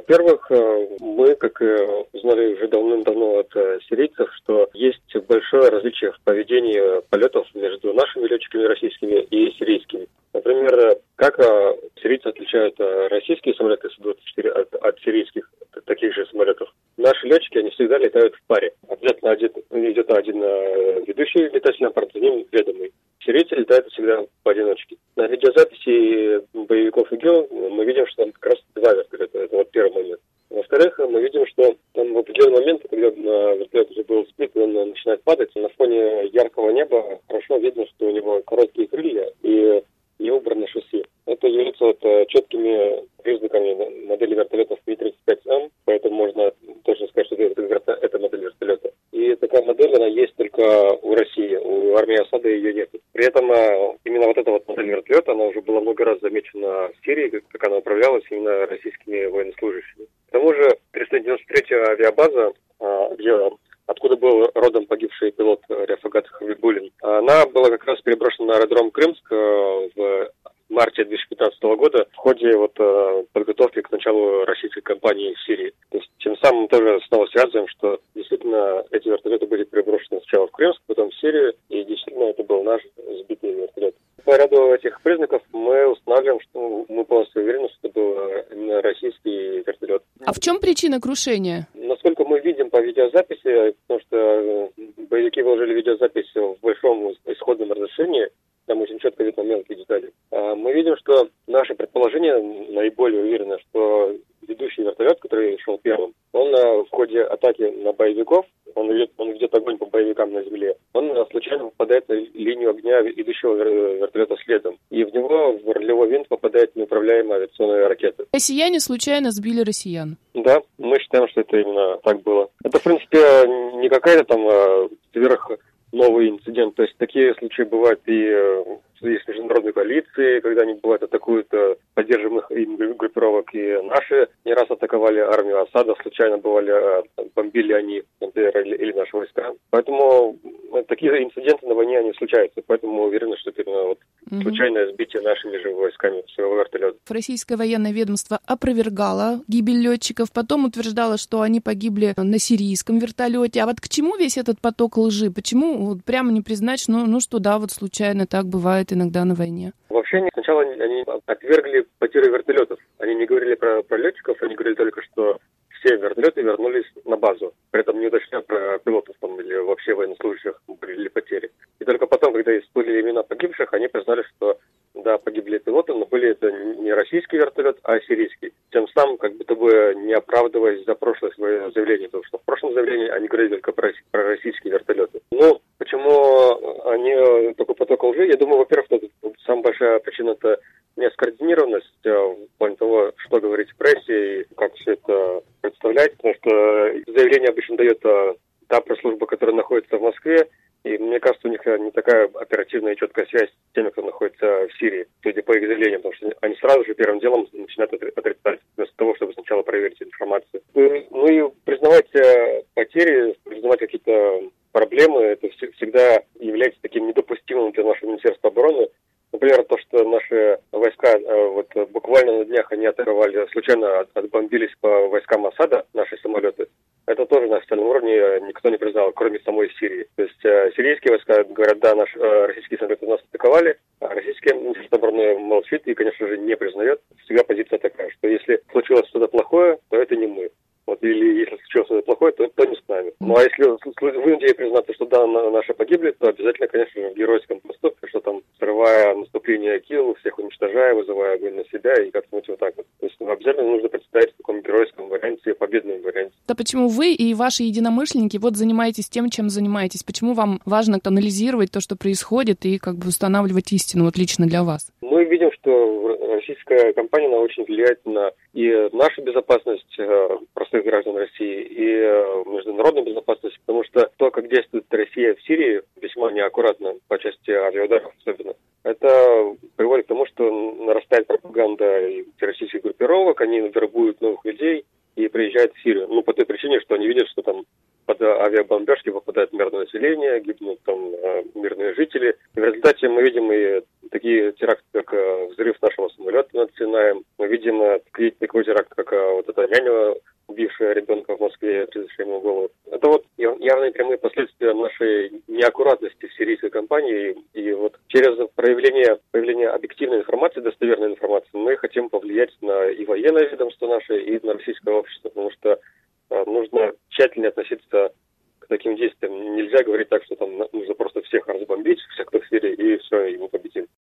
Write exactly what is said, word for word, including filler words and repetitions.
Во-первых, мы, как и узнали уже давным-давно от сирийцев, что есть большое различие в поведении полетов между нашими летчиками российскими и сирийскими. Например, как сирийцы отличают российские самолеты Су двадцать четыре от, от сирийских таких же самолетов. Наши летчики, они всегда летают в паре. Обязательно один, идет один ведущий летательный аппарат, за ним ведомый. Сирийцы летают всегда поодиночке. На видеозаписи боевиков ИГИЛ мы видим, что там как раз два вертолета. Это вот первый момент. Во-вторых, мы видим, что там в определенный момент, когда вертолет уже был сбит, он начинает падать. На фоне яркого неба хорошо видно, что у него короткие крылья и его бронешасси. Это является вот четкими признаками модели вертолетов Ми тридцать пять Эм, поэтому можно точно сказать, что это, это модель вертолета. И такая модель, она есть только у России, у армии Асада ее нет. При этом именно вот эта вот модель вертолета, она уже была много раз замечена в Сирии, как она управлялась именно российскими военнослужащими. К тому же триста девяносто третья авиабаза, где откуда был родом погибший пилот Рефагат Хабибуллин, она была как раз переброшена на аэродром Крымск в марте две тысячи пятнадцатого года в ходе вот подготовки к началу российской кампании в Сирии. То есть тем самым тоже снова связываем, что действительно эти вертолеты были переброшены сначала в Крымск, потом в Сирию, и действительно это был наш сбитый вертолет. По ряду этих признаков мы устанавливаем, что мы полностью уверены, что это был именно российский вертолет. А в чем причина крушения? Насколько мы видим по видеозаписи, потому что боевики выложили видеозапись в большом исходном разрешении, там очень четко видно мелкие детали. Мы видим, что наше предположение наиболее уверено, что ведущий вертолет, который шел первым, он в ходе атаки на боевиков, он ведет, он ведет огонь по боевикам на земле, он случайно попадает на линию огня идущего вертолета следом. И в него, в рулевой винт, попадает неуправляемая авиационная ракета. Россияне случайно сбили россиян? Да, мы считаем, что это именно так было. Это, в принципе, не какая-то там сверх... новый инцидент. То есть такие случаи бывают и есть международные коалиции, когда они бывают атакуют поддерживаемых им группировок, и наши не раз атаковали армию Асада, случайно бывали, бомбили они, например, или, или наши войска. Поэтому такие инциденты на войне, они случаются, поэтому мы уверены, что это именно вот угу. случайное сбитие нашими же войсками своего вертолета. Российское военное ведомство опровергало гибель летчиков, потом утверждало, что они погибли на сирийском вертолете. А вот к чему весь этот поток лжи? Почему вот прямо не признать, ну, ну что да, вот случайно так бывает иногда на войне? Вообще они, сначала они, они отвергли потерю вертолетов. Они не говорили про, про летчиков, они говорили только, что все вертолеты вернулись на базу. При этом не уточняя про пилотов там, или вообще военнослужащих были потери. И только потом, когда всплыли имена погибших, они признали, что да, погибли пилоты, но были это не российский вертолет, а сирийский. Тем самым, как будто бы не оправдываясь за прошлое свое заявление, потому что в прошлом заявлении они говорили только про, про российские вертолеты. Ну, почему они такой поток лжи? Я думаю, во-первых, это самая большая причина — это нескоординированность в плане того, что говорить в прессе и как все это представлять, потому что заявление обычно дает та пресс-служба, которая находится в Москве, и мне кажется, у них не такая оперативная и четкая связь с теми, кто находится в Сирии, судя по их заявлениям, потому что они сразу же первым делом начинают отрицать, вместо того, чтобы сначала проверить информацию. Ну и признавать потери, признавать какие-то проблемы, это всегда является таким недопустимым для нашего Министерства обороны. Например, то, что наши войска вот буквально на днях они атаковали, случайно отбомбились по войскам Асада, наши самолеты. Это тоже на официальном уровне никто не признал, кроме самой Сирии. То есть э, сирийские войска говорят, да, наши э, российские самолеты нас атаковали, а российские Министерство обороны молчит и, конечно же, не признает. Всегда позиция такая, что если случилось что-то плохое, то это не мы. Вот, или если случилось что-то плохое, то, то не с нами. Ну а если вынудили признаться, что да, наши погибли, то обязательно, конечно же, в геройском поступке, что там, срывая наступление КИЛ, всех уничтожая, вызывая огонь на себя и как-нибудь вот так вот. То есть ну, обязательно нужно представить в таком геройском варианте, победном варианте. Да почему вы и ваши единомышленники вот занимаетесь тем, чем занимаетесь? Почему вам важно анализировать то, что происходит, и как бы устанавливать истину вот лично для вас? Мы видим, что российская компания, она очень влияет на и нашу безопасность простых граждан России, и международную безопасность, потому что то, как действует Россия в Сирии, весьма неаккуратно, по части авиаударов особенно, это приводит к тому, что нарастает пропаганда и террористических группировок, они вербуют новых людей и приезжают в Сирию. Ну, по той причине, что они видят, что там под авиабомбежки попадает мирное население, гибнут там мирные жители. И в результате мы видим и такие теракты, как взрыв нашего самолета над Синаем. Мы видим такие такой теракт, как а, вот эта няня, убившая ребенка в Москве, отрезавшая ему голову. Это вот явные прямые последствия нашей неаккуратности в сирийской кампании. И, и вот через проявление, появление объективной информации, достоверной информации, мы хотим повлиять на и военное ведомство наше, и на российское общество, потому что а, нужно тщательнее относиться к таким действиям. Нельзя говорить так, что там нужно просто всех разбомбить, всех, кто в Сирии, и все, и мы победим.